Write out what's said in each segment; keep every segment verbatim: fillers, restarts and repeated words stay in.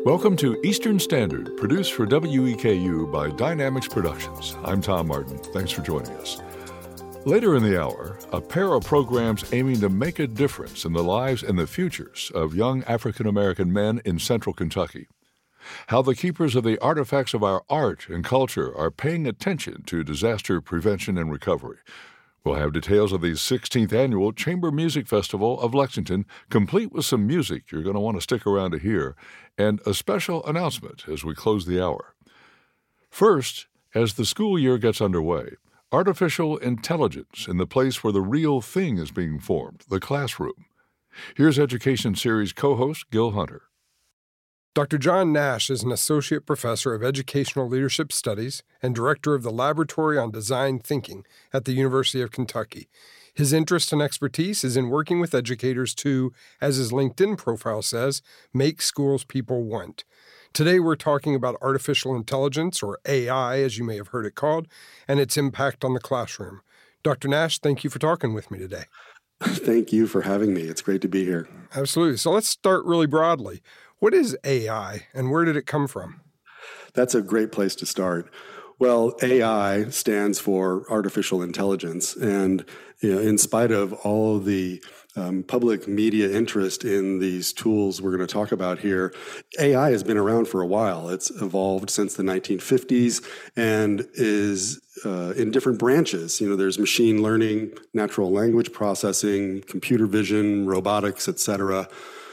Welcome to Eastern Standard, produced for W E K U by Dynamics Productions. I'm Tom Martin. Thanks for joining us. Later in the hour, a pair of programs aiming to make a difference in the lives and the futures of young African-American men in central Kentucky. How the keepers of the artifacts of our art and culture are paying attention to disaster prevention and recovery. We'll have details of the sixteenth Annual Chamber Music Festival of Lexington, complete with some music you're going to want to stick around to hear, and a special announcement as we close the hour. First, as the school year gets underway, artificial intelligence in the place where the real thing is being formed, the classroom. Here's Education Series co-host Gil Hunter. Doctor John Nash is an associate professor of educational leadership studies and director of the Laboratory on Design Thinking at the University of Kentucky. His interest and expertise is in working with educators to, as his LinkedIn profile says, make schools people want. Today we're talking about artificial intelligence, or A I as you may have heard it called, and its impact on the classroom. Doctor Nash, thank you for talking with me today. Thank you for having me. It's great to be here. Absolutely. So let's start really broadly. What is A I, and where did it come from? That's a great place to start. Well, A I stands for artificial intelligence, and you know, in spite of all of the um, public media interest in these tools we're going to talk about here, A I has been around for a while. It's evolved since the nineteen fifties and is uh, in different branches. You know, there's machine learning, natural language processing, computer vision, robotics, et cetera.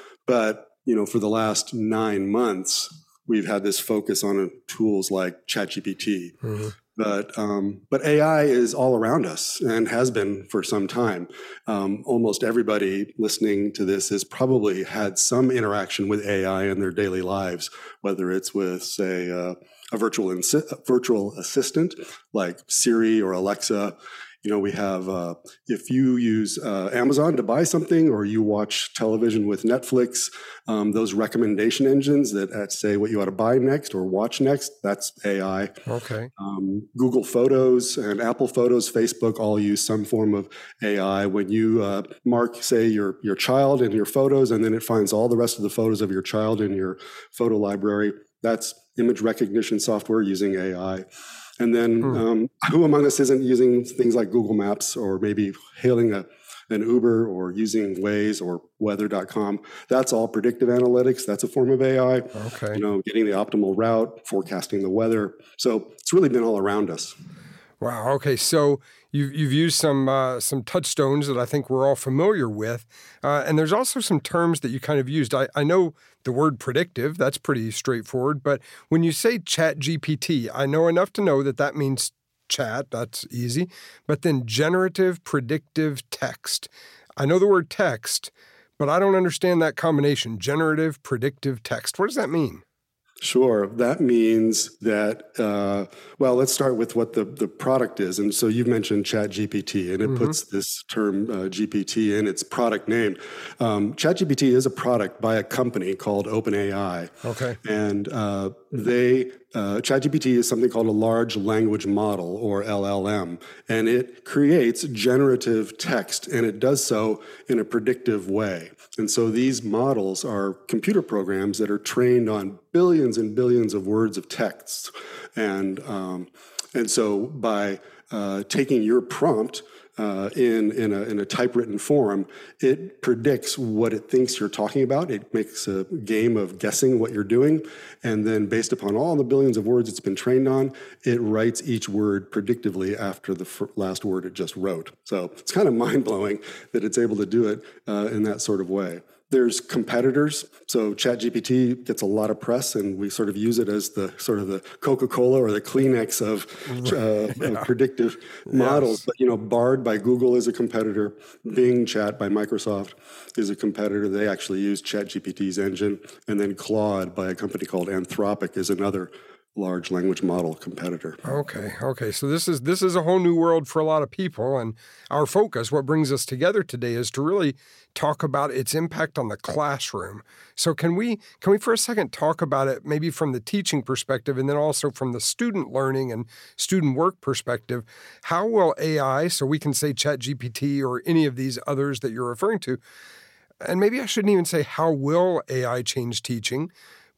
But you know, for the last nine months, we've had this focus on tools like ChatGPT. Mm-hmm. But um, but A I is all around us and has been for some time. Um, almost everybody listening to this has probably had some interaction with A I in their daily lives, whether it's with, say, uh, a virtual insi- a virtual assistant like Siri or Alexa. You know, we have, uh, if you use uh, Amazon to buy something, or you watch television with Netflix, um, those recommendation engines that uh, say what you ought to buy next or watch next, that's A I. Okay. Um, Google Photos and Apple Photos, Facebook all use some form of A I. When you uh, mark, say, your, your child in your photos, and then it finds all the rest of the photos of your child in your photo library, that's image recognition software using A I. And then hmm. um, who among us isn't using things like Google Maps, or maybe hailing a, an Uber, or using Waze or weather dot com? That's all predictive analytics. That's a form of A I. Okay. You know, getting the optimal route, forecasting the weather. So it's really been all around us. Wow. Okay. So you've, you've used some uh, some touchstones that I think we're all familiar with. Uh, and there's also some terms that you kind of used. I, I know the word predictive, that's pretty straightforward. But when you say ChatGPT, I know enough to know that that means chat. That's easy. But then generative predictive text. I know the word text, but I don't understand that combination. Generative predictive text. What does that mean? Sure. That means that, uh, well, let's start with what the, the product is. And so you've mentioned ChatGPT, and it mm-hmm. puts this term uh, G P T in its product name. Um, ChatGPT is a product by a company called OpenAI. Okay. And uh, they, uh, ChatGPT is something called a large language model, or L L M, and it creates generative text, and it does so in a predictive way. And so these models are computer programs that are trained on billions and billions of words of text. And um, and so by uh, taking your prompt uh, in in a, in a typewritten form, it predicts what it thinks you're talking about. It makes a game of guessing what you're doing. And then based upon all the billions of words it's been trained on, it writes each word predictively after the f- last word it just wrote. So it's kind of mind-blowing that it's able to do it uh, in that sort of way. There's competitors. So ChatGPT gets a lot of press, and we sort of use it as the sort of the Coca-Cola or the Kleenex of, uh, yeah. of predictive yes. models. But, you know, Bard by Google is a competitor. Bing Chat by Microsoft is a competitor. They actually use ChatGPT's engine. And then Claude by a company called Anthropic is another large language model competitor. Okay, okay. So this is this is a whole new world for a lot of people, and our focus, what brings us together today, is to really talk about its impact on the classroom. So can we can we for a second talk about it maybe from the teaching perspective, and then also from the student learning and student work perspective? How will A I, so we can say ChatGPT or any of these others that you're referring to, and maybe I shouldn't even say how will A I change teaching,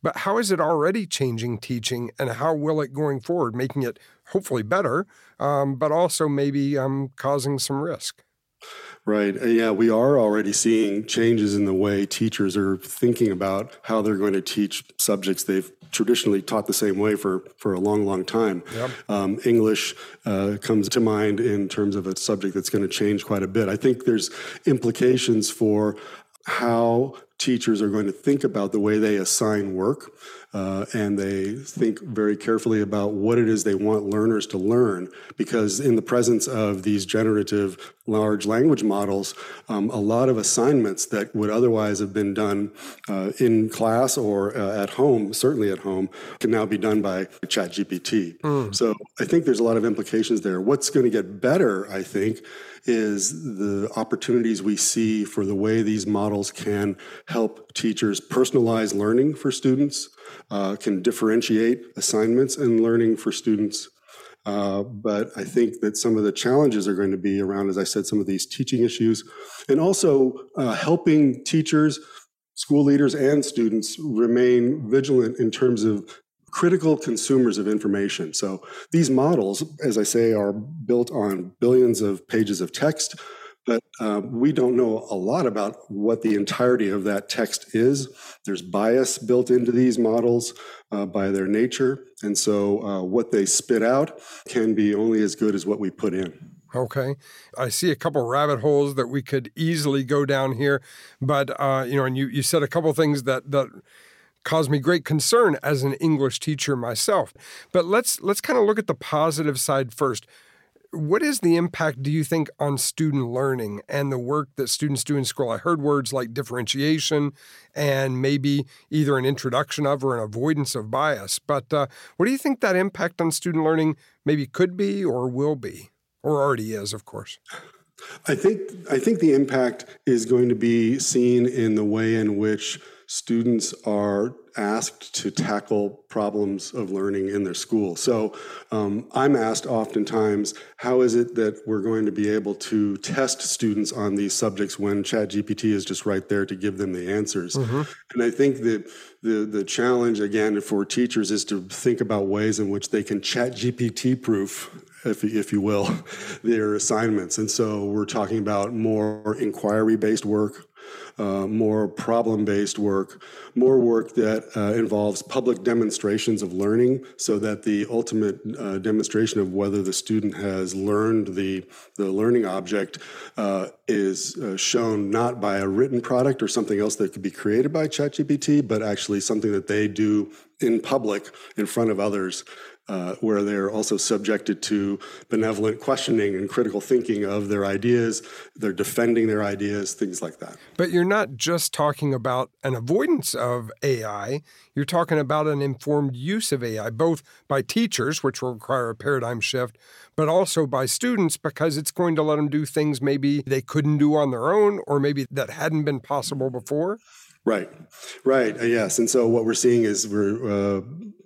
but how is it already changing teaching, and how will it going forward, making it hopefully better, um, but also maybe um, causing some risk? Right. Yeah, we are already seeing changes in the way teachers are thinking about how they're going to teach subjects they've traditionally taught the same way for, for a long, long time. Yep. Um, English uh, comes to mind in terms of a subject that's going to change quite a bit. I think there's implications for how teachers are going to think about the way they assign work, uh, and they think very carefully about what it is they want learners to learn, because in the presence of these generative large language models, um, a lot of assignments that would otherwise have been done uh, in class or uh, at home, certainly at home, can now be done by ChatGPT. Mm. So I think there's a lot of implications there. What's going to get better, I think, is the opportunities we see for the way these models can help teachers personalize learning for students, uh, can differentiate assignments and learning for students. Uh, but I think that some of the challenges are going to be around, as I said, some of these teaching issues, and also uh, helping teachers, school leaders, and students remain vigilant in terms of critical consumers of information. So these models, as I say, are built on billions of pages of text, but uh, we don't know a lot about what the entirety of that text is. There's bias built into these models uh, by their nature, and so uh, what they spit out can be only as good as what we put in. Okay. I see a couple rabbit holes that we could easily go down here, but, uh, you know, and you, you said a couple things that, that caused me great concern as an English teacher myself. But let's let's kind of look at the positive side first. What is the impact, do you think, on student learning and the work that students do in school? I heard words like differentiation and maybe either an introduction of or an avoidance of bias. But uh, what do you think that impact on student learning maybe could be or will be, or already is, of course? I think I think the impact is going to be seen in the way in which students are asked to tackle problems of learning in their school. So um, I'm asked oftentimes, how is it that we're going to be able to test students on these subjects when ChatGPT is just right there to give them the answers? Mm-hmm. And I think that the, the challenge, again, for teachers is to think about ways in which they can ChatGPT-proof, if, if you will, their assignments. And so we're talking about more inquiry-based work, Uh, more problem-based work, more work that uh, involves public demonstrations of learning, so that the ultimate uh, demonstration of whether the student has learned the, the learning object uh, is uh, shown not by a written product or something else that could be created by ChatGPT, but actually something that they do in public in front of others, Uh, where they're also subjected to benevolent questioning and critical thinking of their ideas. They're defending their ideas, things like that. But you're not just talking about an avoidance of A I. You're talking about an informed use of A I, both by teachers, which will require a paradigm shift, but also by students, because it's going to let them do things maybe they couldn't do on their own, or maybe that hadn't been possible before. Right, right, uh, yes. And so what we're seeing is we're uh,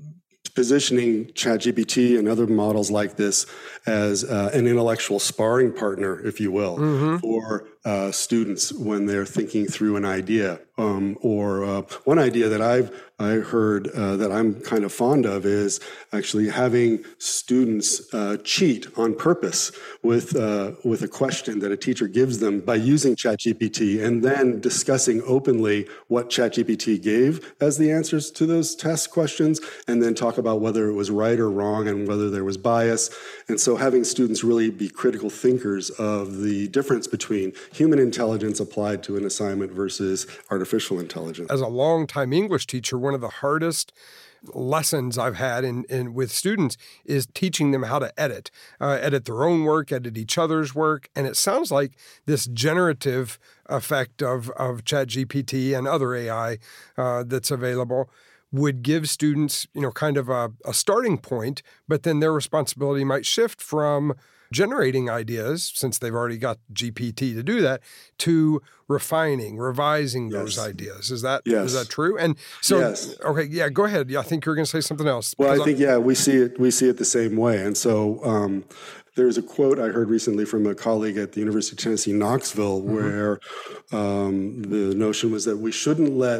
positioning ChatGPT and other models like this as uh, an intellectual sparring partner, if you will, mm-hmm. for uh, students when they're thinking through an idea. Um, or uh, one idea that I've I heard uh, that I'm kind of fond of is actually having students uh, cheat on purpose with uh, with a question that a teacher gives them by using ChatGPT, and then discussing openly what ChatGPT gave as the answers to those test questions, and then talk about whether it was right or wrong and whether there was bias. And so having students really be critical thinkers of the difference between human intelligence applied to an assignment versus artificial intelligence. As a longtime English teacher, one of the hardest lessons I've had in, in with students is teaching them how to edit, uh, edit their own work, edit each other's work. And it sounds like this generative effect of, of ChatGPT and other A I uh, that's available would give students, you know, kind of a, a starting point, but then their responsibility might shift from generating ideas, since they've already got G P T to do that, to refining, revising those yes. ideas. Is that yes. is that true? And so, yes. okay, yeah, go ahead. Yeah, I think you're going to say something else. Well, I think, I'm, yeah, we see it, we see it the same way. And so um, there's a quote I heard recently from a colleague at the University of Tennessee, Knoxville, mm-hmm. where um, the notion was that we shouldn't let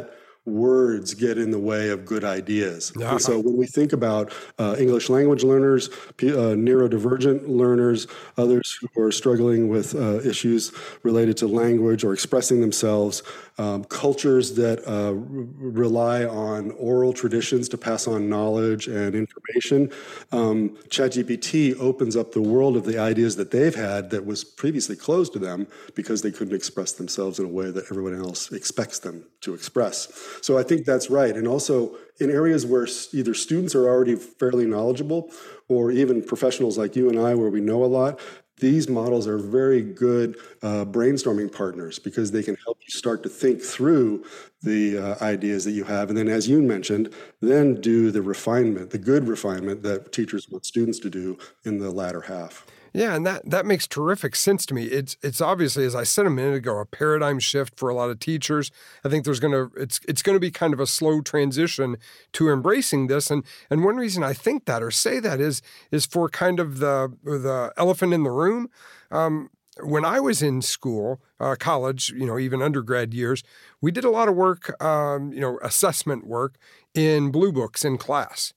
words get in the way of good ideas. Yeah. And so when we think about uh, English language learners, p- uh, neurodivergent learners, others who are struggling with uh, issues related to language or expressing themselves, um, cultures that uh, r- rely on oral traditions to pass on knowledge and information, um, ChatGPT opens up the world of the ideas that they've had that was previously closed to them because they couldn't express themselves in a way that everyone else expects them to express. So I think that's right. And also in areas where either students are already fairly knowledgeable or even professionals like you and I where we know a lot, these models are very good uh, brainstorming partners because they can help you start to think through the uh, ideas that you have. And then, as you mentioned, then do the refinement, the good refinement that teachers want students to do in the latter half. Yeah, and that, that makes terrific sense to me. It's it's obviously, as I said a minute ago, a paradigm shift for a lot of teachers. I think there's going to it's it's going to be kind of a slow transition to embracing this. And and one reason I think that or say that is is for kind of the the elephant in the room. Um, when I was in school, uh, college, you know, even undergrad years, we did a lot of work, um, you know, assessment work in blue books in class,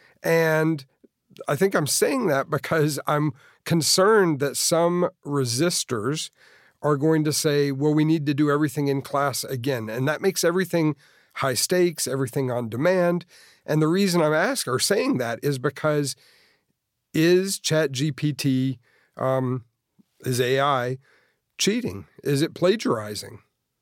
and I think I'm saying that because I'm concerned that some resistors are going to say, well, we need to do everything in class again. And that makes everything high stakes, everything on demand. And the reason I'm asking or saying that is because is ChatGPT, um, is A I cheating? Is it plagiarizing?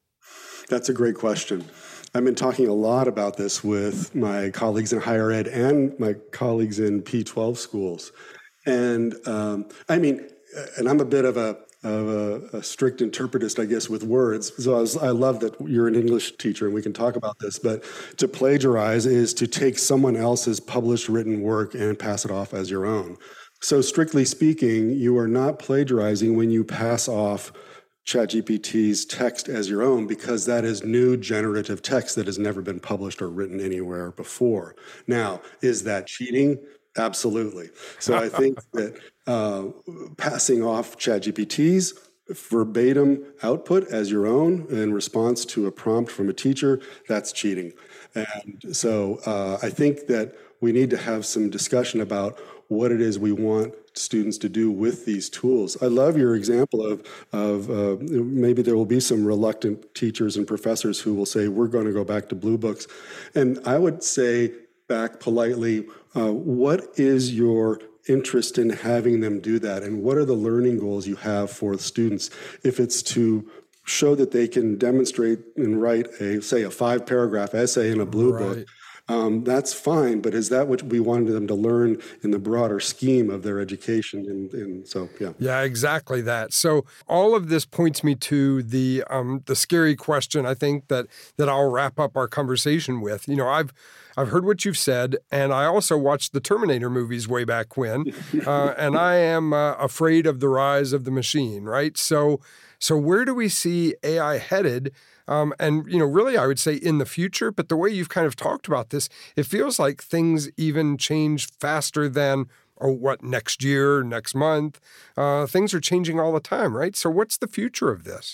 That's a great question. I've been talking a lot about this with my colleagues in higher ed and my colleagues in P twelve schools. And um, I mean, and I'm a bit of a, of a, a strict interpretist, I guess, with words. So I, was, I love that you're an English teacher and we can talk about this. But to plagiarize is to take someone else's published written work and pass it off as your own. So strictly speaking, you are not plagiarizing when you pass off ChatGPT's text as your own, because that is new generative text that has never been published or written anywhere before. Now, is that cheating? Absolutely. So I think that uh, passing off ChatGPT's verbatim output as your own in response to a prompt from a teacher, that's cheating. And so uh, I think that we need to have some discussion about what it is we want students to do with these tools. I love your example of, of uh, maybe there will be some reluctant teachers and professors who will say, we're going to go back to blue books. And I would say back politely, uh, what is your interest in having them do that? And what are the learning goals you have for students? If it's to show that they can demonstrate and write a, say, a five paragraph essay in a blue Right. book, Um, that's fine, but is that what we wanted them to learn in the broader scheme of their education? And, and so, yeah. Yeah, exactly that. So all of this points me to the um, the scary question, I think, that that I'll wrap up our conversation with. You know, I've I've heard what you've said, and I also watched the Terminator movies way back when, uh, and I am uh, afraid of the rise of the machine, right? So, so where do we see A I headed? Um, and, you know, really, I would say in the future, but the way you've kind of talked about this, it feels like things even change faster than, oh, what, next year, next month? Uh, things are changing all the time, right? So what's the future of this?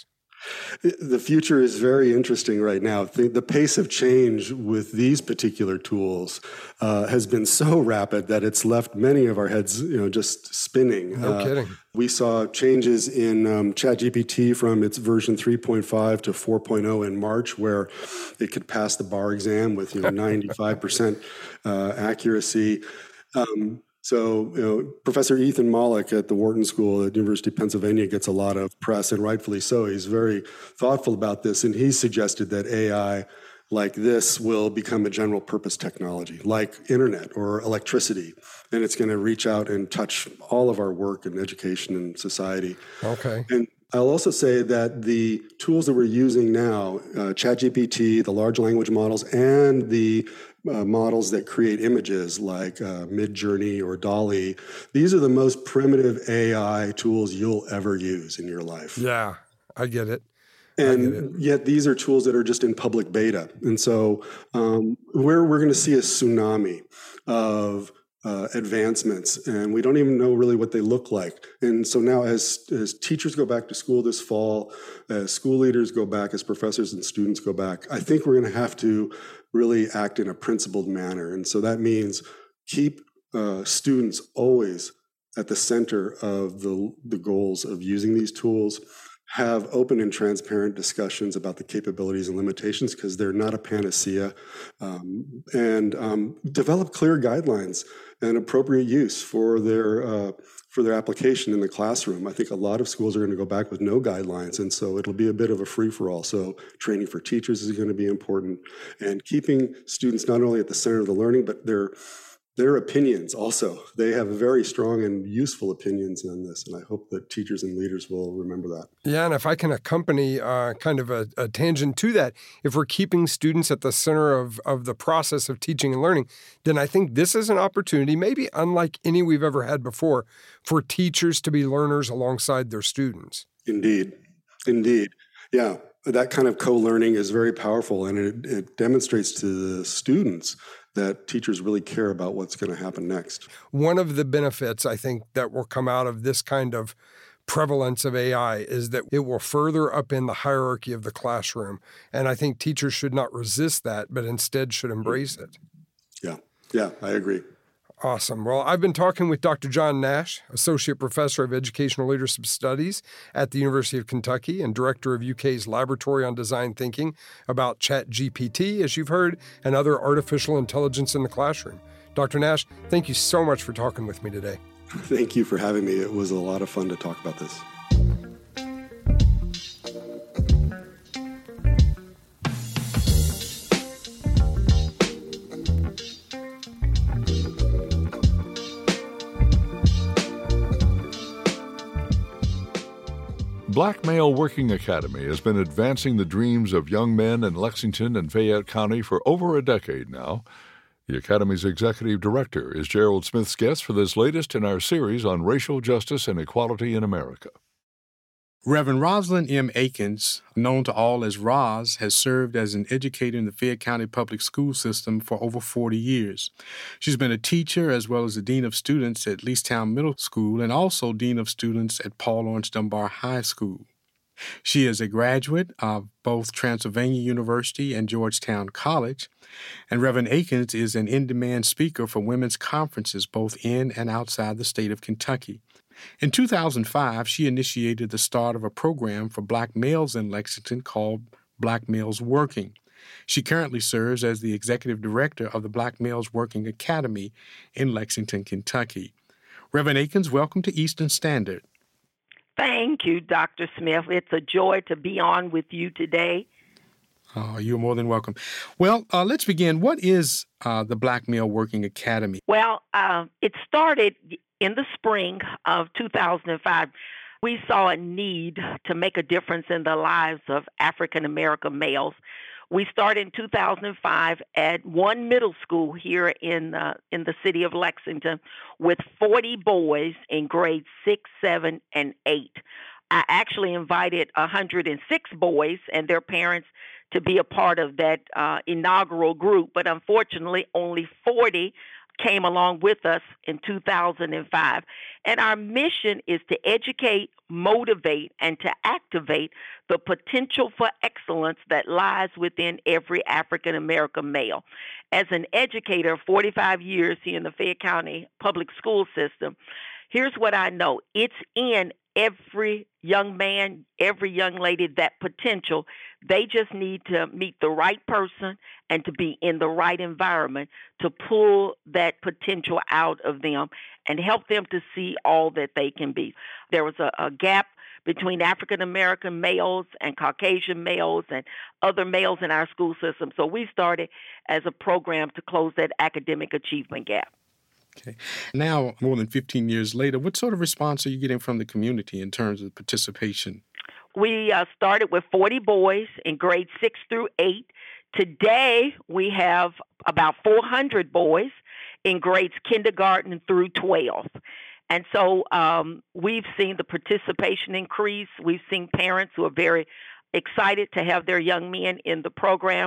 The future is very interesting right now. The, the pace of change with these particular tools uh, has been so rapid that it's left many of our heads, you know, just spinning. No uh, kidding. We saw changes in um, ChatGPT from its version three point five to four point oh in March, where it could pass the bar exam with, you know, ninety-five percent uh, accuracy. Um, So, you know, Professor Ethan Mollick at the Wharton School at University of Pennsylvania gets a lot of press, and rightfully so. He's very thoughtful about this, and he suggested that A I like this will become a general purpose technology, like internet or electricity, and it's going to reach out and touch all of our work and education and society. Okay. And I'll also say that the tools that we're using now, uh, ChatGPT, the large language models, and the uh, models that create images like uh, Midjourney or DALL-E, these are the most primitive A I tools you'll ever use in your life. Yeah, I get it. I get it. And yet these are tools that are just in public beta. And so um, we're, we're going to see a tsunami of uh, advancements, and we don't even know really what they look like. And so now as, as teachers go back to school this fall, as school leaders go back, as professors and students go back, I think we're going to have to really act in a principled manner. And so that means keep uh, students always at the center of the, the goals of using these tools, have open and transparent discussions about the capabilities and limitations because they're not a panacea, um, and um, develop clear guidelines and appropriate use for their uh, for their application in the classroom. I think a lot of schools are going to go back with no guidelines, and so it'll be a bit of a free-for-all. So training for teachers is going to be important, and keeping students not only at the center of the learning, but their Their opinions also. They have very strong and useful opinions on this, and I hope that teachers and leaders will remember that. Yeah, and if I can accompany uh, kind of a, a tangent to that, if we're keeping students at the center of, of the process of teaching and learning, then I think this is an opportunity, maybe unlike any we've ever had before, for teachers to be learners alongside their students. Indeed. Indeed. Yeah. That kind of co-learning is very powerful, and it, it demonstrates to the students that teachers really care about what's going to happen next. One of the benefits, I think, that will come out of this kind of prevalence of A I is that it will further up in the hierarchy of the classroom. And I think teachers should not resist that, but instead should embrace it. Yeah, yeah, I agree. Awesome. Well, I've been talking with Doctor John Nash, Associate Professor of Educational Leadership Studies at the University of Kentucky and Director of U K's Laboratory on Design Thinking, about ChatGPT, as you've heard, and other artificial intelligence in the classroom. Doctor Nash, thank you so much for talking with me today. Thank you for having me. It was a lot of fun to talk about this. Black Male Working Academy has been advancing the dreams of young men in Lexington and Fayette County for over a decade now. The Academy's executive director is Gerald Smith's guest for this latest in our series on racial justice and equality in America. Reverend Rosalind M. Akins, known to all as Roz, has served as an educator in the Fayette County public school system for over forty years. She's been a teacher as well as the Dean of Students at Leestown Middle School and also Dean of Students at Paul Laurence Dunbar High School. She is a graduate of both Transylvania University and Georgetown College, and Reverend Akins is an in-demand speaker for women's conferences both in and outside the state of Kentucky. In two thousand five, she initiated the start of a program for black males in Lexington called Black Males Working. She currently serves as the executive director of the Black Males Working Academy in Lexington, Kentucky. Reverend Akins, welcome to Eastern Standard. Thank you, Doctor Smith. It's a joy to be on with you today. Oh, you're more than welcome. Well, uh, let's begin. What is uh, the Black Male Working Academy? Well, uh, it started in the spring of two thousand five. We saw a need to make a difference in the lives of African American males. We started in two thousand five at one middle school here in uh, in the city of Lexington with forty boys in grades six, seven, and eight. I actually invited one hundred six boys and their parents to be a part of that uh, inaugural group, but unfortunately only forty came along with us in two thousand five. And our mission is to educate, motivate, and to activate the potential for excellence that lies within every African American male. As an educator of forty-five years here in the Fayette County public school system, here's what I know. It's in every young man, every young lady, that potential. They just need to meet the right person and to be in the right environment to pull that potential out of them and help them to see all that they can be. There was a, a gap between African American males and Caucasian males and other males in our school system. So we started as a program to close that academic achievement gap. Okay. Now, more than fifteen years later, what sort of response are you getting from the community in terms of participation? We uh, started with forty boys in grades six through eight. Today, we have about four hundred boys in grades kindergarten through twelve. And so um, we've seen the participation increase. We've seen parents who are very excited to have their young men in the program.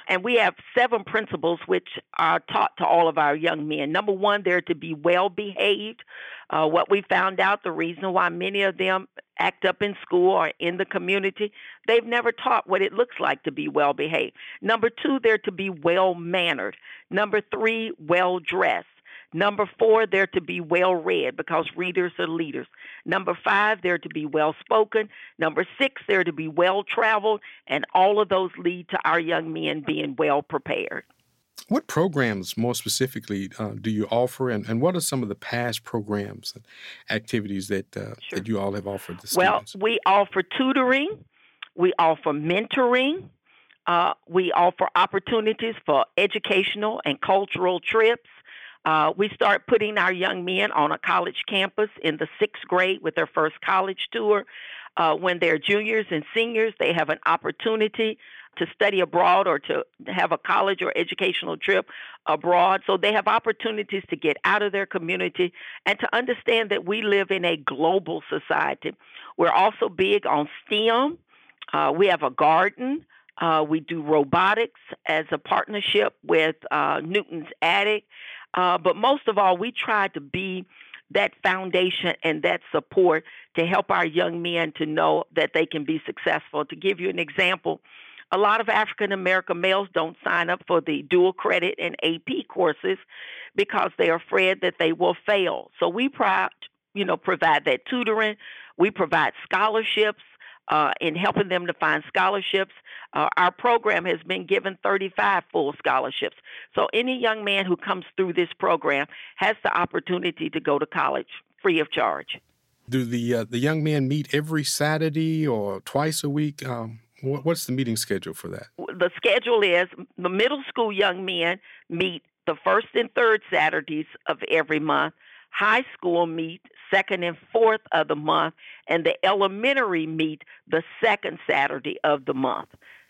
And we have seven principles which are taught to all of our young men. Number one, they're to be well-behaved. Uh, what we found out, the reason why many of them act up in school or in the community, they've never taught what it looks like to be well-behaved. Number two, they're to be well-mannered. Number three, well-dressed. Number four, they're to be well-read because readers are leaders. Number five, they're to be well-spoken. Number six, they're to be well-traveled. And all of those lead to our young men being well-prepared. What programs, more specifically, uh, do you offer, and, and what are some of the past programs and activities that, uh, Sure. that you all have offered the Well, students? we offer tutoring. We offer mentoring. Uh, we offer opportunities for educational and cultural trips. Uh, we start putting our young men on a college campus in the sixth grade with their first college tour. Uh, when they're juniors and seniors, they have an opportunity to study abroad or to have a college or educational trip abroad. So they have opportunities to get out of their community and to understand that we live in a global society. We're also big on STEM. Uh, we have a garden. Uh, we do robotics as a partnership with uh, Newton's Attic. Uh, but most of all, we try to be that foundation and that support to help our young men to know that they can be successful. To give you an example, a lot of African-American males don't sign up for the dual credit and A P courses because they're afraid that they will fail. So we pro- you know, provide that tutoring. We provide scholarships. Uh, in helping them to find scholarships. Uh, our program has been given thirty-five full scholarships. So any young man who comes through this program has the opportunity to go to college free of charge. Do the uh, the young men meet every Saturday or twice a week? Um, what, what's the meeting schedule for that? The schedule is the middle school young men meet the first and third Saturdays of every month. High school meet second and fourth of the month, and the elementary meet the second Saturday of the month.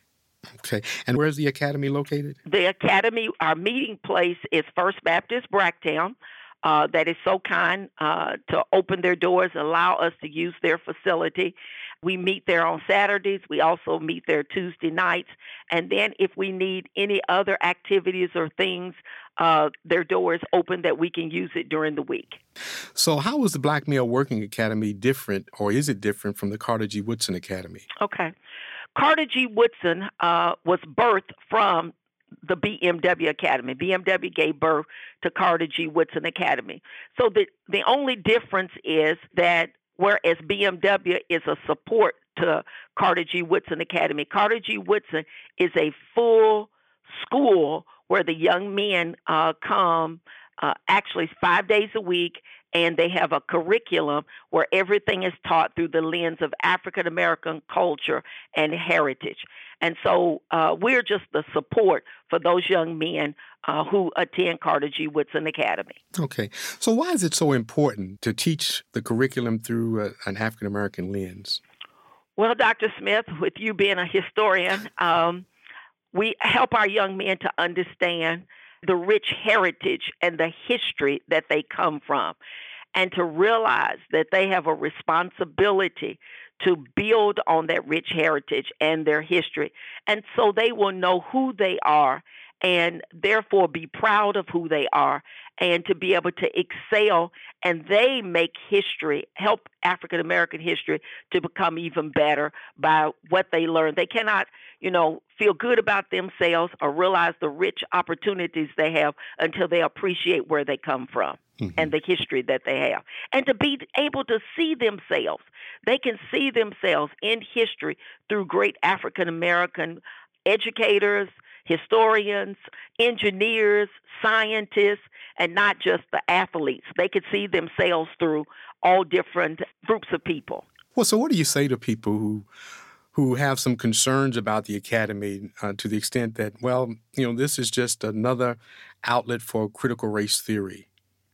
Okay. And where's the academy located? The academy, our meeting place is First Baptist Bracktown. Uh, that is so kind uh, to open their doors, allow us to use their facility. We meet there on Saturdays. We also meet there Tuesday nights. And then if we need any other activities or things, uh, their door is open that we can use it during the week. So how is the Black Male Working Academy different, or is it different from the Carter G. Woodson Academy? Okay. Carter G. Woodson uh, was birthed from the B M W Academy. B M W gave birth to Carter G. Woodson Academy. So the, the only difference is that whereas B M W is a support to Carter G. Woodson Academy, Carter G. Woodson is a full school where the young men uh, come uh, actually five days a week, and they have a curriculum where everything is taught through the lens of African American culture and heritage. And so uh, we're just the support for those young men uh, who attend Carter G. Woodson Academy. Okay. So why is it so important to teach the curriculum through a, an African American lens? Well, Doctor Smith, with you being a historian, um, we help our young men to understand the rich heritage and the history that they come from, and to realize that they have a responsibility to build on that rich heritage and their history. And so they will know who they are and therefore be proud of who they are and to be able to excel. And they make history, help African American history to become even better by what they learn. They cannot, you know, feel good about themselves or realize the rich opportunities they have until they appreciate where they come from. Mm-hmm. And the history that they have. And to be able to see themselves. They can see themselves in history through great African American educators, historians, engineers, scientists, and not just the athletes. They could see themselves through all different groups of people. Well, so what do you say to people who who have some concerns about the academy uh, to the extent that, well, you know, this is just another outlet for critical race theory?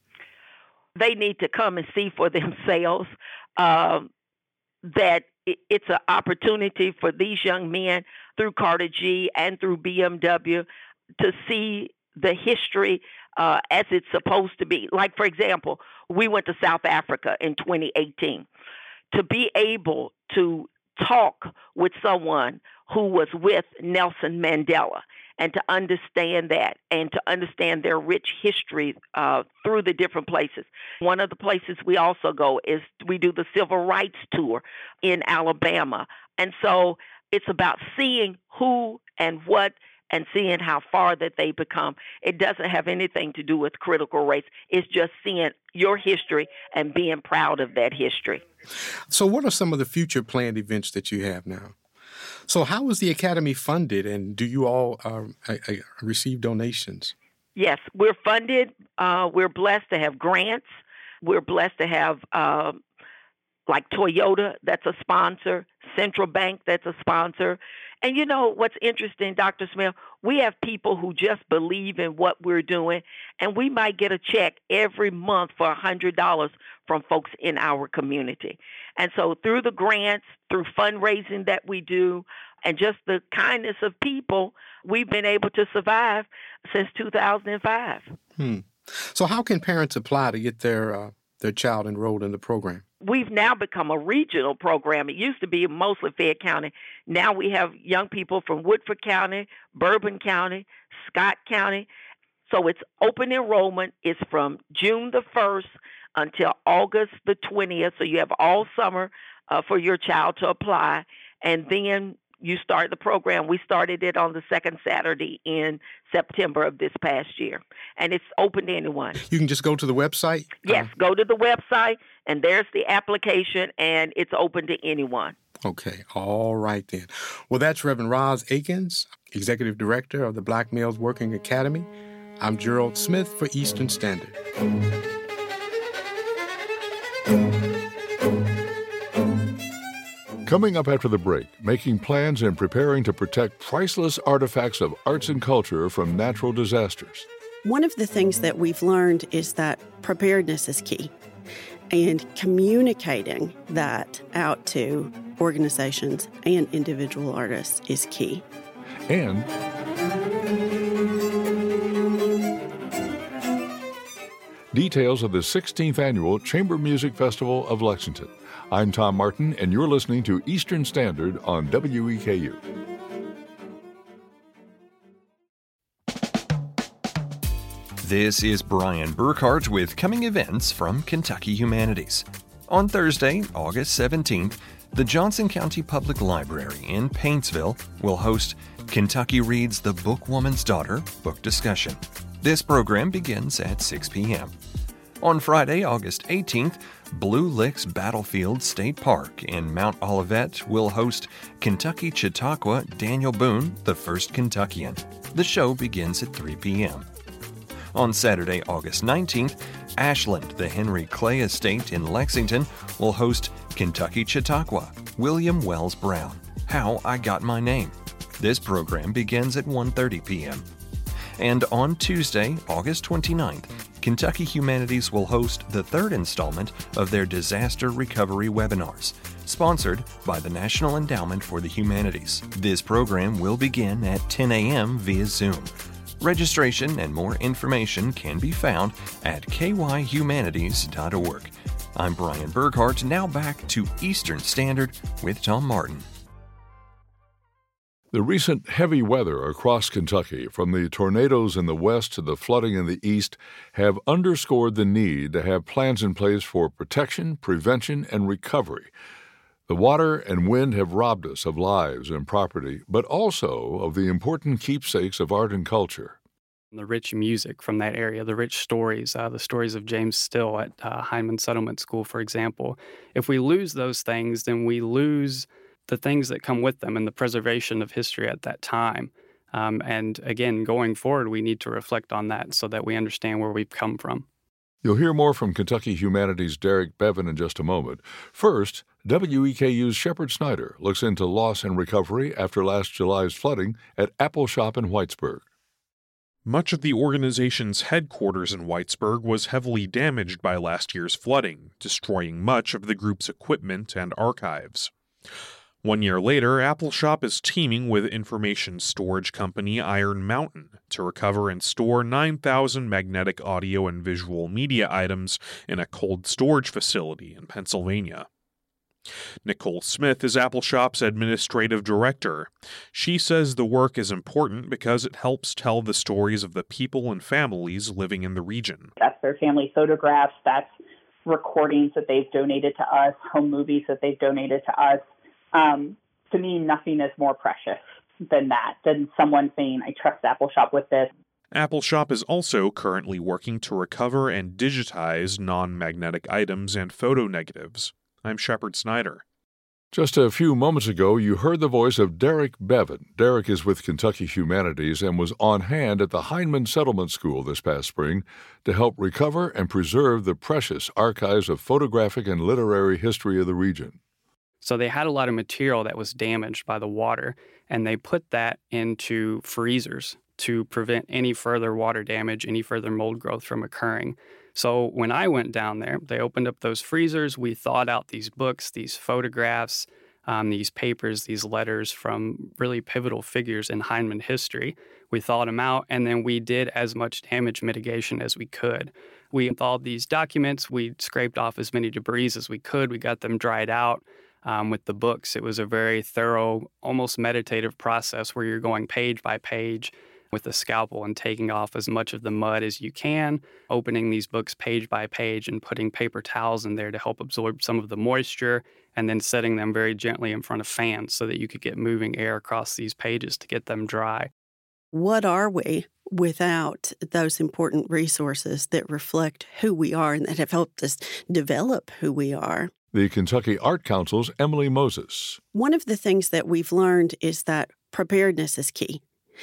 They need to come and see for themselves uh, that it's an opportunity for these young men through Carter G and through B M W to see the history uh, as it's supposed to be. Like, for example, we went to South Africa in twenty eighteen. To be able to talk with someone who was with Nelson Mandela and to understand that and to understand their rich history uh, through the different places. One of the places we also go is we do the Civil Rights Tour in Alabama. And so it's about seeing who and what and seeing how far that they become. It doesn't have anything to do with critical race. It's just seeing your history and being proud of that history. So what are some of the future planned events that you have now? So how is the Academy funded, and do you all uh, receive donations? Yes, we're funded. Uh, we're blessed to have grants. We're blessed to have uh, like Toyota, that's a sponsor, Central Bank, that's a sponsor. And you know what's interesting, Doctor Smith? We have people who just believe in what we're doing, and we might get a check every month for one hundred dollars from folks in our community. And so through the grants, through fundraising that we do, and just the kindness of people, we've been able to survive since two thousand five. Hmm. So how can parents apply to get their uh, their child enrolled in the program? We've now become a regional program. It used to be mostly Fayette County. Now we have young people from Woodford County, Bourbon County, Scott County. So it's open enrollment. It's from June the first until August the twentieth. So you have all summer uh, for your child to apply. And then you start the program. We started it on the second Saturday in September of this past year. And it's open to anyone. You can just go to the website? Yes, uh, go to the website, and there's the application, and it's open to anyone. Okay, all right then. Well, that's Reverend Roz Akins, Executive Director of the Black Males Working Academy. I'm Gerald Smith for Eastern Standard. Coming up after the break, making plans and preparing to protect priceless artifacts of arts and culture from natural disasters. One of the things that we've learned is that preparedness is key, and communicating that out to organizations and individual artists is key. And details of the sixteenth Annual Chamber Music Festival of Lexington. I'm Tom Martin, and you're listening to Eastern Standard on W E K U. This is Brian Burkhart with coming events from Kentucky Humanities. On Thursday, August seventeenth, the Johnson County Public Library in Paintsville will host Kentucky Reads the Bookwoman's Daughter book discussion. This program begins at six p.m. On Friday, August eighteenth, Blue Licks Battlefield State Park in Mount Olivet will host Kentucky Chautauqua Daniel Boone, the First Kentuckian. The show begins at three p.m. On Saturday, August nineteenth, Ashland, the Henry Clay Estate in Lexington, will host Kentucky Chautauqua, William Wells Brown, How I Got My Name. This program begins at one thirty p.m. And on Tuesday, August twenty-ninth, Kentucky Humanities will host the third installment of their disaster recovery webinars, sponsored by the National Endowment for the Humanities. This program will begin at ten a.m. via Zoom. Registration and more information can be found at k y humanities dot org. I'm Brian Burkhart, now back to Eastern Standard with Tom Martin. The recent heavy weather across Kentucky, from the tornadoes in the west to the flooding in the east, have underscored the need to have plans in place for protection, prevention, and recovery. The water and wind have robbed us of lives and property, but also of the important keepsakes of art and culture. The rich music from that area, the rich stories, uh, the stories of James Still at uh, Heinemann Settlement School, for example. If we lose those things, then we lose the things that come with them and the preservation of history at that time. Um, and again, going forward, we need to reflect on that so that we understand where we've come from. You'll hear more from Kentucky Humanities' Derek Bevan in just a moment. First, W E K U's Shepard Snyder looks into loss and recovery after last July's flooding at Apple Shop in Whitesburg. Much of the organization's headquarters in Whitesburg was heavily damaged by last year's flooding, destroying much of the group's equipment and archives. One year later, Apple Shop is teaming with information storage company Iron Mountain to recover and store nine thousand magnetic audio and visual media items in a cold storage facility in Pennsylvania. Nicole Smith is Appalshop's administrative director. She says the work is important because it helps tell the stories of the people and families living in the region. That's their family photographs, that's recordings that they've donated to us, home movies that they've donated to us. Um, to me, nothing is more precious than that, than someone saying, I trust Appalshop with this. Appalshop is also currently working to recover and digitize non-magnetic items and photo negatives. I'm Shepard Snyder. Just a few moments ago, you heard the voice of Derek Bevan. Derek is with Kentucky Humanities and was on hand at the Heinemann Settlement School this past spring to help recover and preserve the precious archives of photographic and literary history of the region. So they had a lot of material that was damaged by the water, and they put that into freezers to prevent any further water damage, any further mold growth from occurring. So when I went down there, they opened up those freezers. We thawed out these books, these photographs, um, these papers, these letters from really pivotal figures in Heinemann history. We thawed them out, and then we did as much damage mitigation as we could. We thawed these documents. We scraped off as many debris as we could. We got them dried out. Um, with the books, it was a very thorough, almost meditative process where you're going page by page with a scalpel and taking off as much of the mud as you can, opening these books page by page and putting paper towels in there to help absorb some of the moisture, and then setting them very gently in front of fans so that you could get moving air across these pages to get them dry. What are we without those important resources that reflect who we are and that have helped us develop who we are? The Kentucky Art Council's Emily Moses. One of the things that we've learned is that preparedness is key,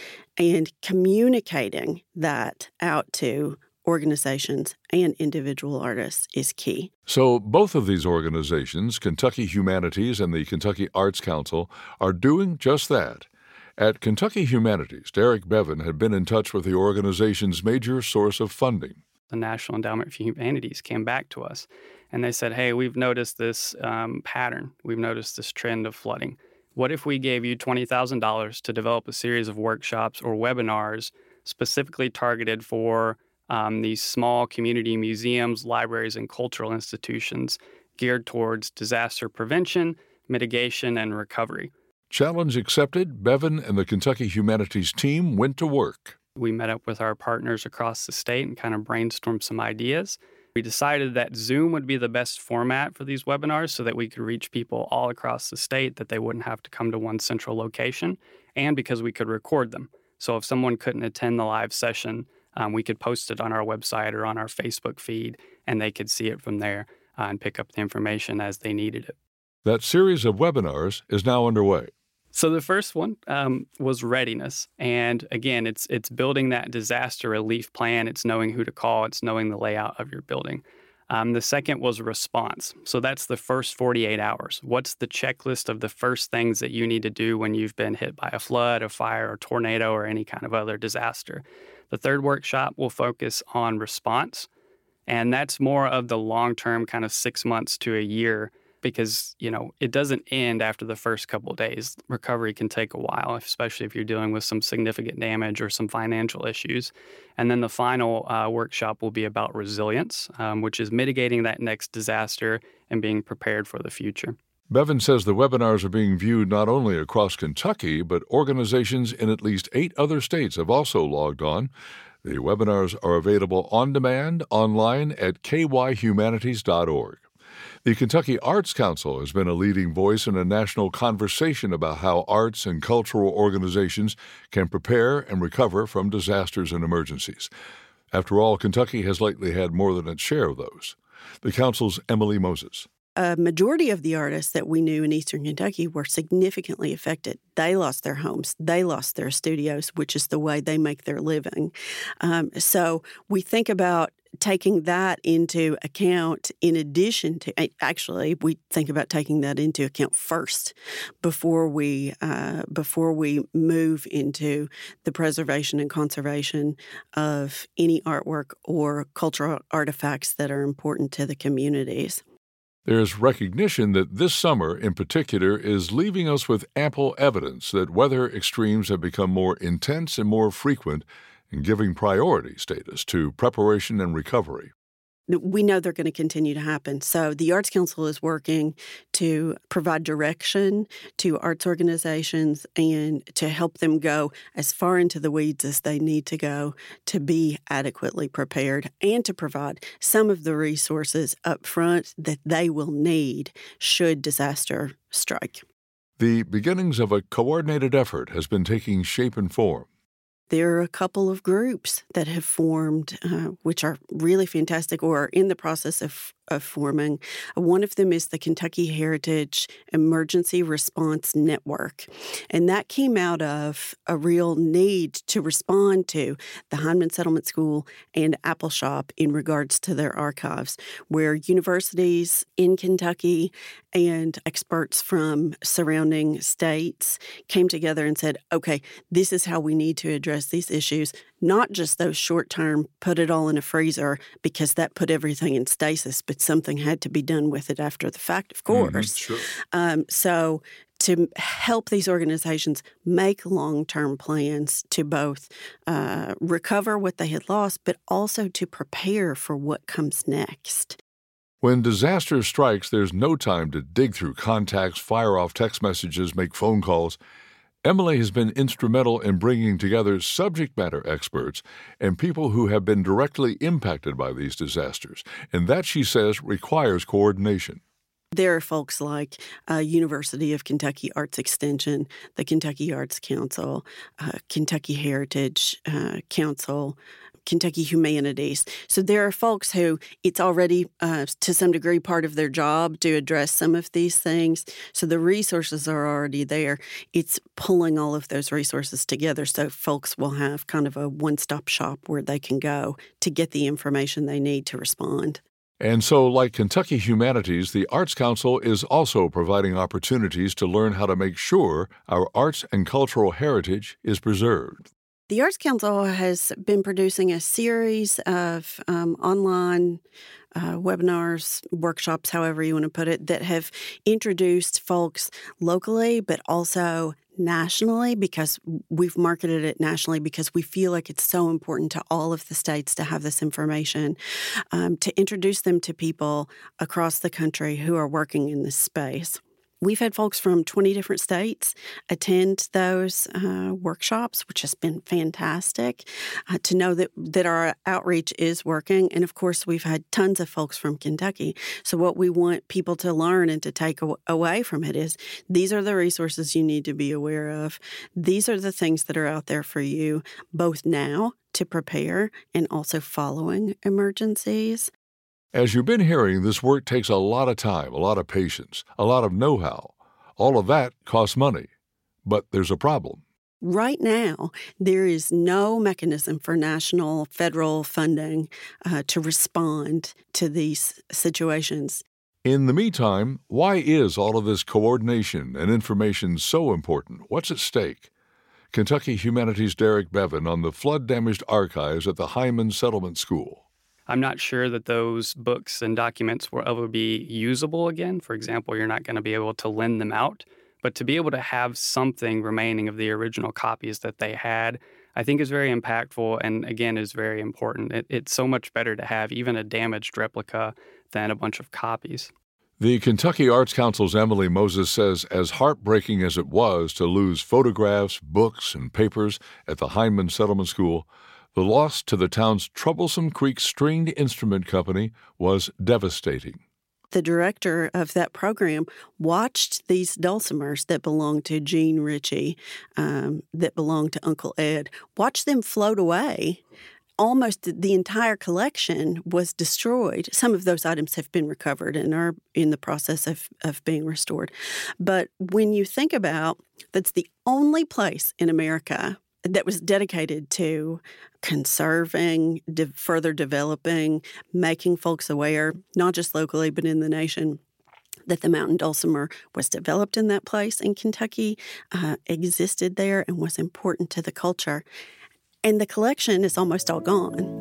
and communicating that out to organizations and individual artists is key. So both of these organizations, Kentucky Humanities and the Kentucky Arts Council, are doing just that. At Kentucky Humanities, Derek Bevan had been in touch with the organization's major source of funding. The National Endowment for Humanities came back to us, and they said, hey, we've noticed this um, pattern. We've noticed this trend of flooding. What if we gave you twenty thousand dollars to develop a series of workshops or webinars specifically targeted for um, these small community museums, libraries, and cultural institutions geared towards disaster prevention, mitigation, and recovery? Challenge accepted, Bevan and the Kentucky Humanities team went to work. We met up with our partners across the state and kind of brainstormed some ideas. We decided that Zoom would be the best format for these webinars so that we could reach people all across the state, that they wouldn't have to come to one central location, and because we could record them. So if someone couldn't attend the live session, um, we could post it on our website or on our Facebook feed, and they could see it from there uh, and pick up the information as they needed it. That series of webinars is now underway. So the first one um, was readiness. And again, it's it's building that disaster relief plan. It's knowing who to call. It's knowing the layout of your building. Um, the second was response. So that's the first forty-eight hours. What's the checklist of the first things that you need to do when you've been hit by a flood, a fire, a tornado, or any kind of other disaster? The third workshop will focus on response. And that's more of the long-term kind of six months to a year, because, you know, it doesn't end after the first couple of days. Recovery can take a while, especially if you're dealing with some significant damage or some financial issues. And then the final uh, workshop will be about resilience, um, which is mitigating that next disaster and being prepared for the future. Bevan says the webinars are being viewed not only across Kentucky, but organizations in at least eight other states have also logged on. The webinars are available on demand online at k y humanities dot org. The Kentucky Arts Council has been a leading voice in a national conversation about how arts and cultural organizations can prepare and recover from disasters and emergencies. After all, Kentucky has lately had more than its share of those. The Council's Emily Moses. A majority of the artists that we knew in Eastern Kentucky were significantly affected. They lost their homes. They lost their studios, which is the way they make their living. Um, so we think about taking that into account in addition to, actually, we think about taking that into account first before we uh, before we move into the preservation and conservation of any artwork or cultural artifacts that are important to the communities. There's recognition that this summer, in particular, is leaving us with ample evidence that weather extremes have become more intense and more frequent, and giving priority status to preparation and recovery. we know they're going to continue to happen. So the Arts Council is working to provide direction to arts organizations and to help them go as far into the weeds as they need to go to be adequately prepared and to provide some of the resources up front that they will need should disaster strike. The beginnings of a coordinated effort has been taking shape and form. There are a couple of groups that have formed, uh, which are really fantastic or are in the process of, of forming. One of them is the Kentucky Heritage Emergency Response Network. And that came out of a real need to respond to the Heinemann Settlement School and Appalshop in regards to their archives, where universities in Kentucky and experts from surrounding states came together and said, okay, this is how we need to address these issues, not just those short-term, put it all in a freezer because that put everything in stasis, but something had to be done with it after the fact, of course. Mm-hmm, sure. Um, so to help these organizations make long-term plans to both uh, recover what they had lost, but also to prepare for what comes next. When disaster strikes, there's no time to dig through contacts, fire off text messages, make phone calls. Emily has been instrumental in bringing together subject matter experts and people who have been directly impacted by these disasters, and that, she says, requires coordination. There are folks like uh, University of Kentucky Arts Extension, the Kentucky Arts Council, uh, Kentucky Heritage uh, Council, Kentucky Humanities. So there are folks who it's already, uh, to some degree, part of their job to address some of these things. So the resources are already there. It's pulling all of those resources together so folks will have kind of a one-stop shop where they can go to get the information they need to respond. And so, like Kentucky Humanities, the Arts Council is also providing opportunities to learn how to make sure our arts and cultural heritage is preserved. The Arts Council has been producing a series of um, online uh, webinars, workshops, however you want to put it, that have introduced folks locally, but also nationally, because we've marketed it nationally because we feel like it's so important to all of the states to have this information, um, to introduce them to people across the country who are working in this space. We've had folks from twenty different states attend those uh, workshops, which has been fantastic uh, to know that, that our outreach is working. And, of course, we've had tons of folks from Kentucky. So what we want people to learn and to take away from it is these are the resources you need to be aware of. These are the things that are out there for you, both now to prepare and also following emergencies. As you've been hearing, this work takes a lot of time, a lot of patience, a lot of know-how. All of that costs money. But there's a problem. Right now, there is no mechanism for national, federal funding uh, to respond to these situations. In the meantime, why is all of this coordination and information so important? What's at stake? Kentucky Humanities' Derek Bevan on the flood-damaged archives at the Heinemann Settlement School. I'm not sure that those books and documents will ever be usable again. For example, you're not going to be able to lend them out. But to be able to have something remaining of the original copies that they had, I think is very impactful and, again, is very important. It, it's so much better to have even a damaged replica than a bunch of copies. The Kentucky Arts Council's Emily Moses says as heartbreaking as it was to lose photographs, books, and papers at the Heinemann Settlement School, the loss to the town's Troublesome Creek Stringed Instrument Company was devastating. The director of that program watched these dulcimers that belonged to Gene Ritchie, um, that belonged to Uncle Ed, watched them float away. Almost the entire collection was destroyed. Some of those items have been recovered and are in the process of, of being restored. But when you think about that's the only place in America that was dedicated to conserving, de- further developing, making folks aware, not just locally but in the nation, that the mountain dulcimer was developed in that place in Kentucky, uh, existed there, and was important to the culture. And the collection is almost all gone.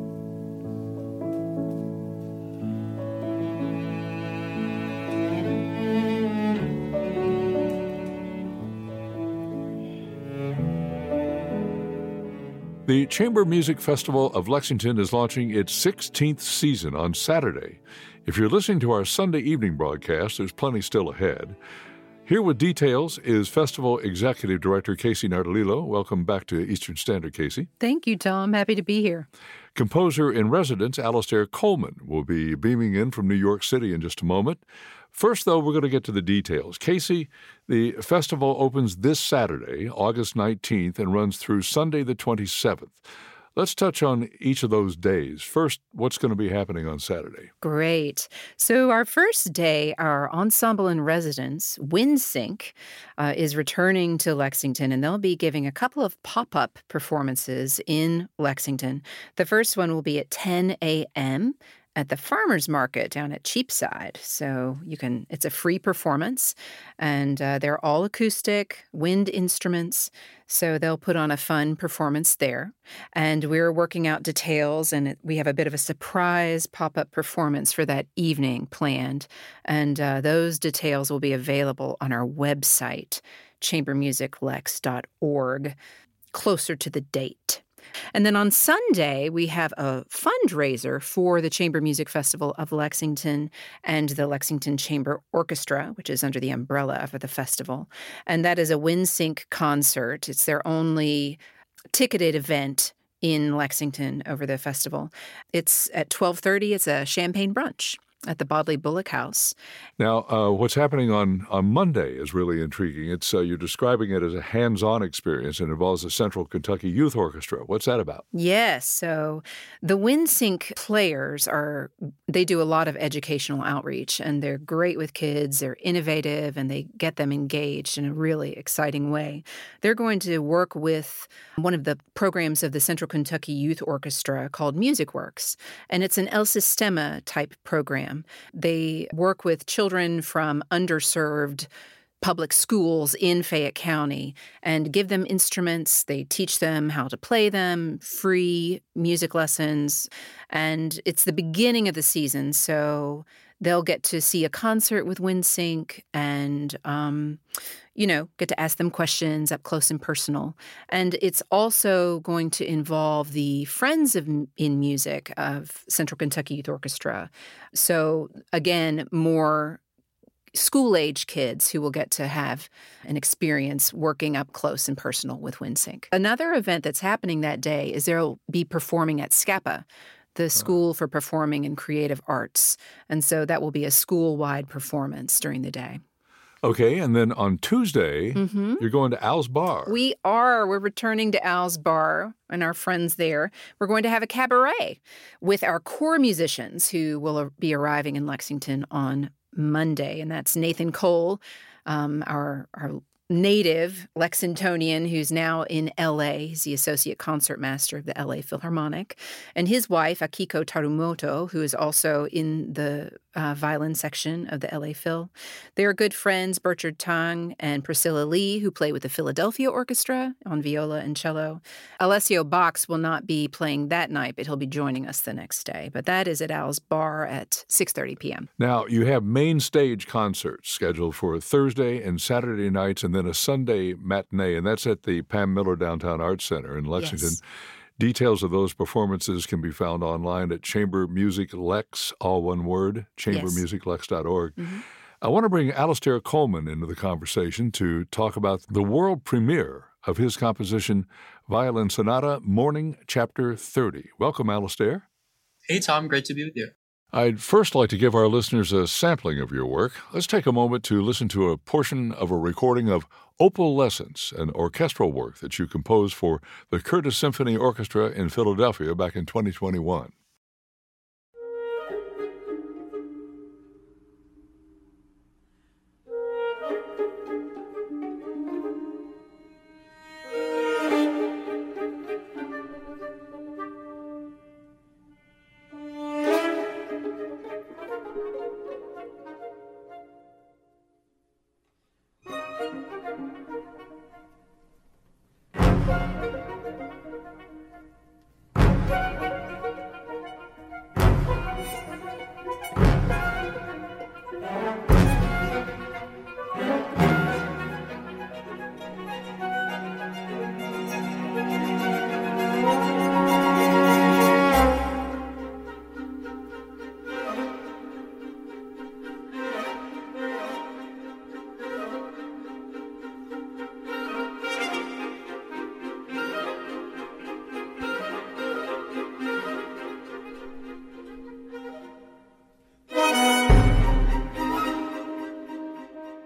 The Chamber Music Festival of Lexington is launching its sixteenth season on Saturday. If you're listening to our Sunday evening broadcast, there's plenty still ahead. Here with details is Festival Executive Director Casey Nardolillo. Welcome back to Eastern Standard, Casey. Thank you, Tom. Happy to be here. Composer in residence Alastair Coleman will be beaming in from New York City in just a moment. First, though, we're going to get to the details. Casey, the festival opens this Saturday, August nineteenth, and runs through Sunday the twenty-seventh. Let's touch on each of those days. First, what's going to be happening on Saturday? Great. So our first day, our ensemble in residence, WindSync, uh, is returning to Lexington, and they'll be giving a couple of pop-up performances in Lexington. The first one will be at ten a.m., at the farmers market down at Cheapside. So you can, it's a free performance, and uh, they're all acoustic, wind instruments. So they'll put on a fun performance there. And we're working out details, and it, we have a bit of a surprise pop-up performance for that evening planned. And uh, those details will be available on our website, chamber music lex dot org, closer to the date. And then on Sunday, we have a fundraiser for the Chamber Music Festival of Lexington and the Lexington Chamber Orchestra, which is under the umbrella of the festival. And that is a WindSync concert. It's their only ticketed event in Lexington over the festival. It's at twelve thirty. It's a champagne brunch at the Bodley Bullock House. Now, uh, what's happening on, on Monday is really intriguing. It's uh, you're describing it as a hands-on experience and involves the Central Kentucky Youth Orchestra. What's that about? Yes. So the WindSync players are, they do a lot of educational outreach, and they're great with kids. They're innovative, and they get them engaged in a really exciting way. They're going to work with one of the programs of the Central Kentucky Youth Orchestra called MusicWorks, and it's an El Sistema type program. They work with children from underserved public schools in Fayette County and give them instruments. They teach them how to play them, free music lessons. And it's the beginning of the season, so they'll get to see a concert with WindSync and, um, you know, get to ask them questions up close and personal. And it's also going to involve the Friends of in Music of Central Kentucky Youth Orchestra. So, again, more school-age kids who will get to have an experience working up close and personal with WindSync. Another event that's happening that day is they'll be performing at SCAPA, the School for Performing and Creative Arts. And so that will be a school-wide performance during the day. Okay, and then on Tuesday, mm-hmm. you're going to Al's Bar. We are. We're returning to Al's Bar and our friends there. We're going to have a cabaret with our core musicians who will be arriving in Lexington on Monday, and that's Nathan Cole, um, our our native Lexingtonian who's now in L A. He's the associate concertmaster of the L A Philharmonic, and his wife, Akiko Tarumoto, who is also in the uh, violin section of the L A Phil. They are good friends, Burchard Tong and Priscilla Lee, who play with the Philadelphia Orchestra on viola and cello. Alessio Box will not be playing that night, but he'll be joining us the next day. But that is at Al's Bar at six thirty p.m. Now, you have main stage concerts scheduled for Thursday and Saturday nights, and then a Sunday matinee, and that's at the Pam Miller Downtown Arts Center in Lexington. Yes. Details of those performances can be found online at Chamber Music Lex, all one word, chamber music lex dot org. Mm-hmm. I want to bring Alastair Coleman into the conversation to talk about the world premiere of his composition, Violin Sonata, Morning, Chapter thirty. Welcome, Alastair. Hey, Tom. Great to be with you. I'd first like to give our listeners a sampling of your work. Let's take a moment to listen to a portion of a recording of Opalescence, an orchestral work that you composed for the Curtis Symphony Orchestra in Philadelphia back in twenty twenty-one.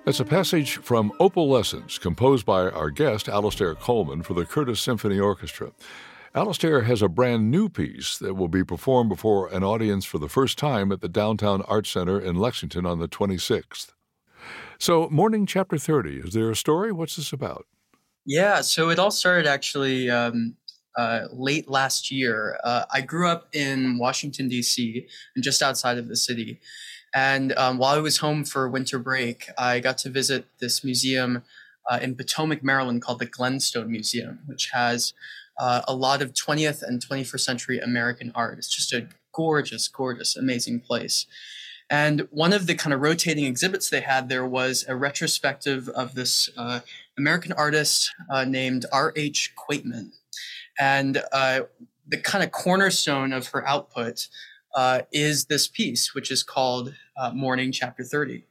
That's a passage from Opal Lessons, composed by our guest, Alastair Coleman, for the Curtis Symphony Orchestra. Alastair has a brand new piece that will be performed before an audience for the first time at the Downtown Arts Center in Lexington on the twenty-sixth. So, Morning Chapter thirty, is there a story? What's this about? Yeah, so it all started actually um, uh, late last year. Uh, I grew up in Washington, D C, and just outside of the city. And um, while I was home for winter break, I got to visit this museum uh, in Potomac, Maryland called the Glenstone Museum, which has uh, a lot of twentieth and twenty-first century American art. It's just a gorgeous, gorgeous, amazing place. And one of the kind of rotating exhibits they had there was a retrospective of this uh, American artist uh, named R H Quaitman. And uh, the kind of cornerstone of her output uh, is this piece, which is called uh, Morning Chapter thirty.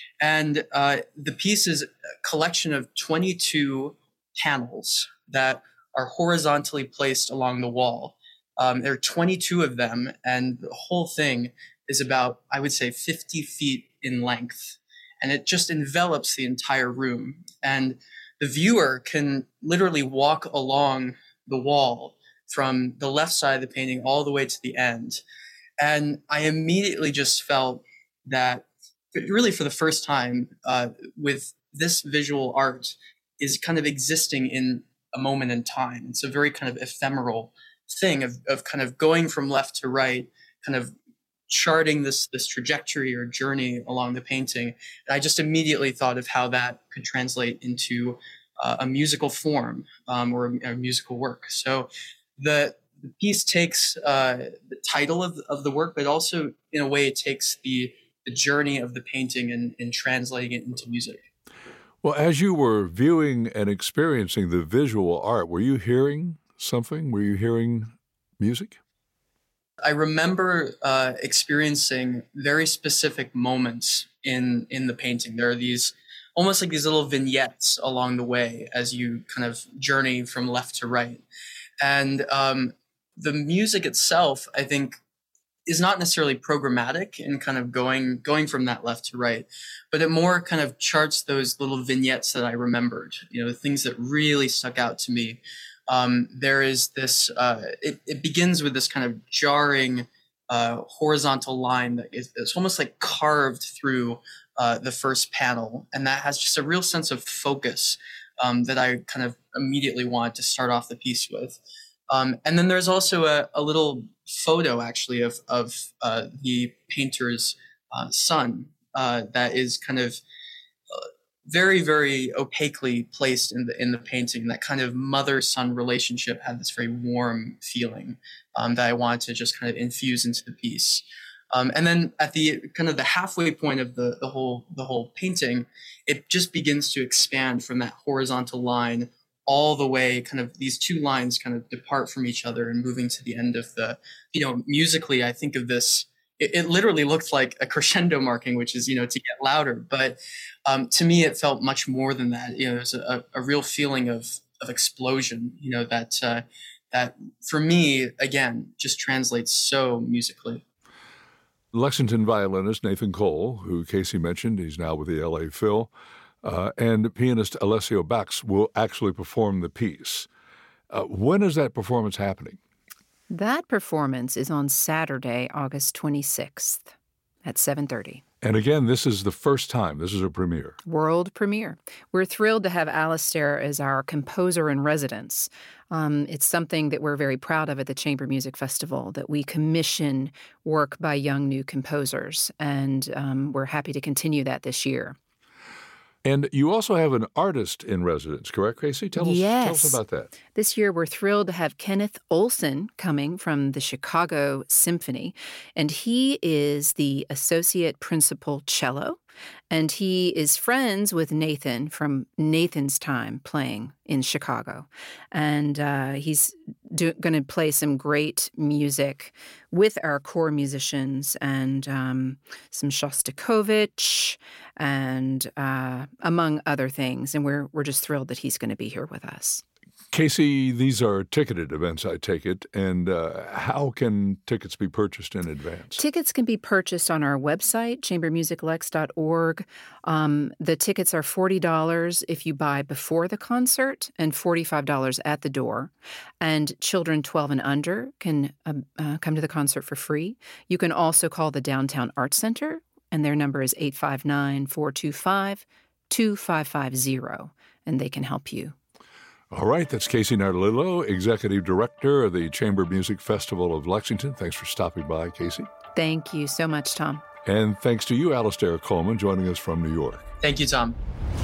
And uh, the piece is a collection of twenty-two panels that are horizontally placed along the wall. Um, there are twenty-two of them, and the whole thing is about, I would say, fifty feet in length. And it just envelops the entire room. And the viewer can literally walk along the wall from the left side of the painting all the way to the end. And I immediately just felt that, really for the first time, uh, with this visual art is kind of existing in a moment in time. It's a very kind of ephemeral thing of, of kind of going from left to right, kind of charting this this trajectory or journey along the painting. And I just immediately thought of how that could translate into uh, a musical form um, or a, a musical work. So the, the piece takes uh, the title of, of the work, but also in a way it takes the, the journey of the painting and, and translating it into music. Well, as you were viewing and experiencing the visual art, were you hearing something? Were you hearing music? I remember uh, experiencing very specific moments in in the painting. There are these almost like these little vignettes along the way as you kind of journey from left to right. And um, the music itself, I think, is not necessarily programmatic in kind of going going from that left to right, but it more kind of charts those little vignettes that I remembered, you know, the things that really stuck out to me. Um, there is this, uh, it, it begins with this kind of jarring uh, horizontal line that is it's almost like carved through uh, the first panel. And that has just a real sense of focus um, that I kind of immediately wanted to start off the piece with. Um, and then there's also a, a little photo actually of, of uh, the painter's uh, son uh, that is kind of very, very opaquely placed in the in the painting. That kind of mother-son relationship had this very warm feeling um, that I wanted to just kind of infuse into the piece. Um, and then at the kind of the halfway point of the the whole the whole painting, it just begins to expand from that horizontal line all the way. Kind of these two lines kind of depart from each other and moving to the end of the. You know, musically, I think of this. It, it literally looked like a crescendo marking, which is, you know, to get louder. But um, to me, it felt much more than that. You know, there's a, a real feeling of of explosion. You know, that uh, that for me, again, just translates so musically. Lexington violinist Nathan Cole, who Casey mentioned, he's now with the L A Phil, uh, and pianist Alessio Bax will actually perform the piece. Uh, when is that performance happening? That performance is on Saturday, August twenty-sixth at seven thirty. And again, this is the first time. This is a premiere. World premiere. We're thrilled to have Alastair as our composer in residence. Um, it's something that we're very proud of at the Chamber Music Festival, that we commission work by young new composers, and um, we're happy to continue that this year. And you also have an artist in residence, correct, Casey? Tell us, yes. tell us about that. This year, we're thrilled to have Kenneth Olson coming from the Chicago Symphony, and he is the associate principal cello, and he is friends with Nathan from Nathan's time playing in Chicago. And uh, he's going to play some great music with our core musicians and um, some Shostakovich and uh, among other things. And we're we're just thrilled that he's going to be here with us. Casey, these are ticketed events, I take it, and uh, how can tickets be purchased in advance? Tickets can be purchased on our website, chamber music lex dot org. Um, the tickets are forty dollars if you buy before the concert and forty-five dollars at the door. And children twelve and under can uh, uh, come to the concert for free. You can also call the Downtown Arts Center, and their number is eight five nine, four two five, two five five zero, and they can help you. All right, that's Casey Nardolillo, Executive Director of the Chamber Music Festival of Lexington. Thanks for stopping by, Casey. Thank you so much, Tom. And thanks to you, Alastair Coleman, joining us from New York. Thank you, Tom.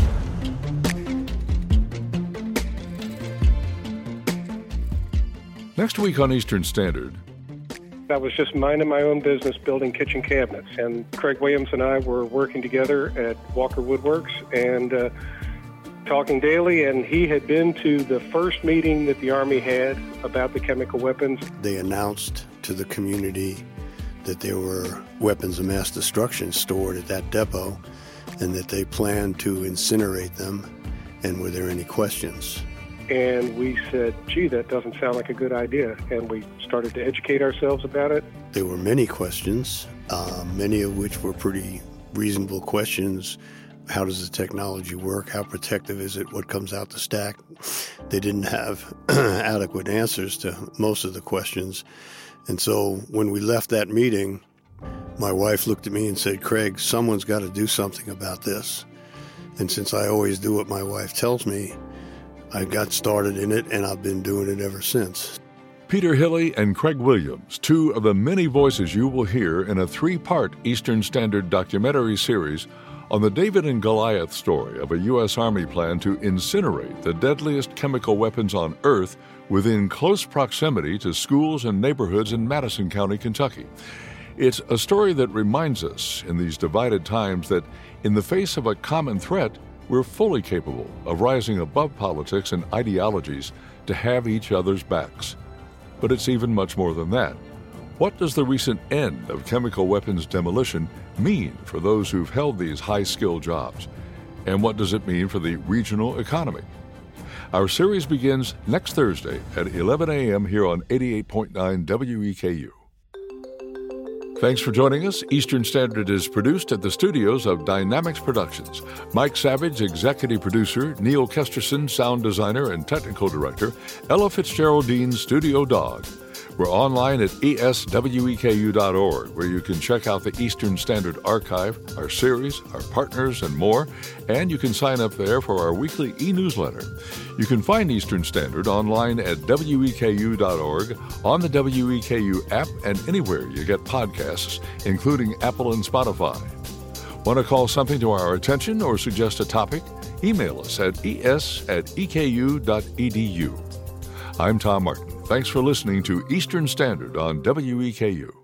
Next week on Eastern Standard. I was just minding my own business building kitchen cabinets, and Craig Williams and I were working together at Walker Woodworks and uh, talking daily, and he had been to the first meeting that the Army had about the chemical weapons. They announced to the community that there were weapons of mass destruction stored at that depot and that they planned to incinerate them, and were there any questions? And we said, gee, that doesn't sound like a good idea, and we started to educate ourselves about it. There were many questions, uh, many of which were pretty reasonable questions. How does the technology work? How protective is it? What comes out the stack? They didn't have adequate answers to most of the questions. And so when we left that meeting, my wife looked at me and said, Craig, someone's got to do something about this. And since I always do what my wife tells me, I got started in it, and I've been doing it ever since. Peter Hilley and Craig Williams, two of the many voices you will hear in a three-part Eastern Standard documentary series on the David and Goliath story of a U S Army plan to incinerate the deadliest chemical weapons on Earth within close proximity to schools and neighborhoods in Madison County, Kentucky. It's a story that reminds us in these divided times that in the face of a common threat, we're fully capable of rising above politics and ideologies to have each other's backs. But it's even much more than that. What does the recent end of chemical weapons demolition mean for those who've held these high-skill jobs? And what does it mean for the regional economy? Our series begins next Thursday at eleven a.m. here on eighty-eight point nine W E K U. Thanks for joining us. Eastern Standard is produced at the studios of Dynamics Productions. Mike Savage, executive producer, Neil Kesterson, sound designer and technical director, Ella Fitzgeraldine, studio dog. We're online at E S W E K U dot org, where you can check out the Eastern Standard Archive, our series, our partners, and more. And you can sign up there for our weekly e-newsletter. You can find Eastern Standard online at W E K U dot org, on the W E K U app, and anywhere you get podcasts, including Apple and Spotify. Want to call something to our attention or suggest a topic? Email us at es at e k u dot e d u. I'm Tom Martin. Thanks for listening to Eastern Standard on W E K U.